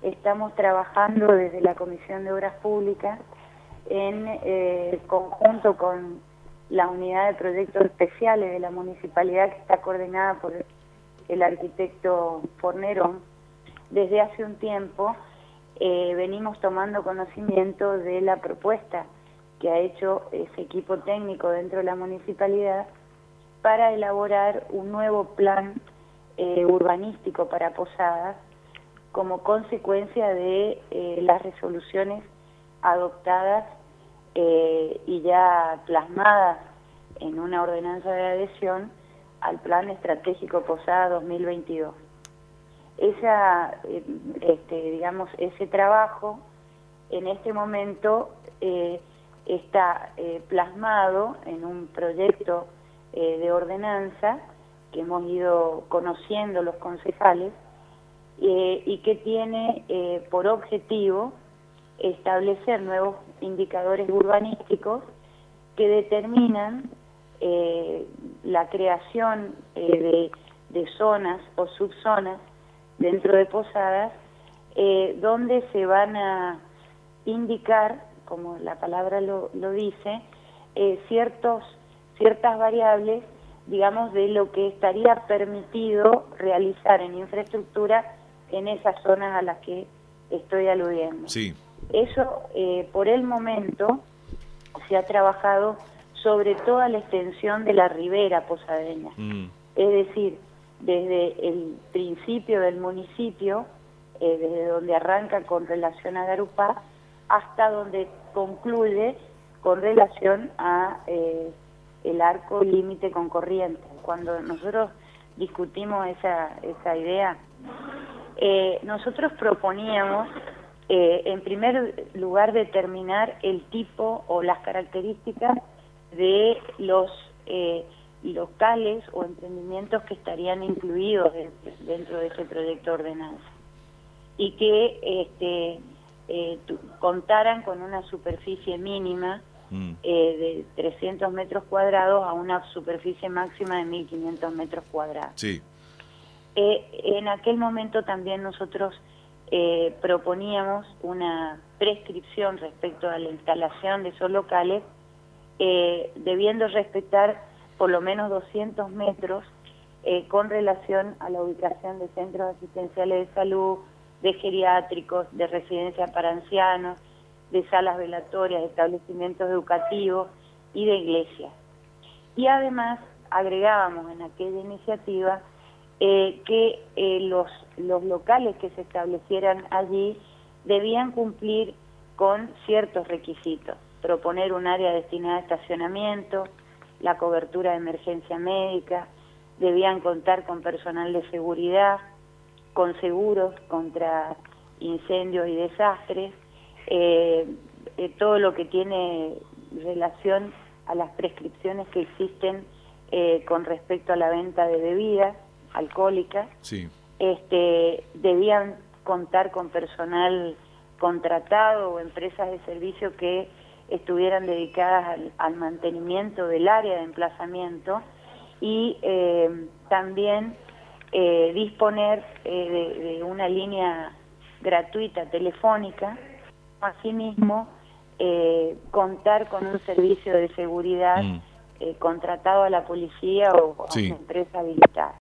estamos trabajando desde la Comisión de Obras Públicas en conjunto con la Unidad de Proyectos Especiales de la Municipalidad, que está coordinada por el arquitecto Fornerón. Desde hace un tiempo venimos tomando conocimiento de la propuesta que ha hecho ese equipo técnico dentro de la municipalidad para elaborar un nuevo plan urbanístico para Posadas como consecuencia de las resoluciones adoptadas y ya plasmadas en una ordenanza de adhesión al Plan Estratégico Posadas 2022. Digamos, ese trabajo en este momento está plasmado en un proyecto de ordenanza que hemos ido conociendo los concejales y que tiene por objetivo establecer nuevos indicadores urbanísticos que determinan la creación de zonas o subzonas dentro de Posadas, donde se van a indicar, como la palabra lo dice, ciertas variables, digamos, de lo que estaría permitido realizar en infraestructura en esas zonas a las que estoy aludiendo. Sí. Eso, por el momento, se ha trabajado sobre toda la extensión de la ribera posadeña. Es decir, desde el principio del municipio, desde donde arranca con relación a Garupá, hasta donde concluye con relación a el arco límite con Corrientes. Cuando nosotros discutimos esa idea, nosotros proponíamos, en primer lugar, determinar el tipo o las características de los locales o emprendimientos que estarían incluidos dentro de ese proyecto de ordenanza y que contaran con una superficie mínima de 300 metros cuadrados a una superficie máxima de 1.500 metros cuadrados. Sí. En aquel momento también nosotros proponíamos una prescripción respecto a la instalación de esos locales, debiendo respetar por lo menos 200 metros con relación a la ubicación de centros asistenciales de salud, de geriátricos, de residencias para ancianos, de salas velatorias, de establecimientos educativos y de iglesias. Y además agregábamos en aquella iniciativa que los locales que se establecieran allí debían cumplir con ciertos requisitos: proponer un área destinada a estacionamiento, la cobertura de emergencia médica, debían contar con personal de seguridad, con seguros contra incendios y desastres, todo lo que tiene relación a las prescripciones que existen con respecto a la venta de bebidas alcohólicas. Sí. Debían contar con personal contratado o empresas de servicio que estuvieran dedicadas al mantenimiento del área de emplazamiento y también disponer de una línea gratuita telefónica. Asimismo, contar con un servicio de seguridad contratado a la policía o a Sí. una empresa habilitada.